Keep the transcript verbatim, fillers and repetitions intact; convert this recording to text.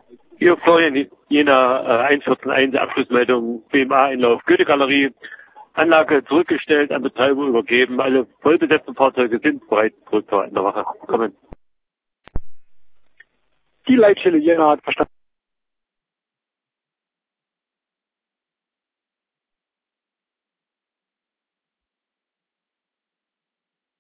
Hier Florian Jena, äh, eins vierzehn eins, Abschlussmeldung, B M A-Einlauf, Goethe-Galerie. Anlage zurückgestellt, an Betreiber übergeben. Alle vollbesetzten Fahrzeuge sind bereit, zurück in der Wache kommen. Die Leitstelle Jena hat verstanden.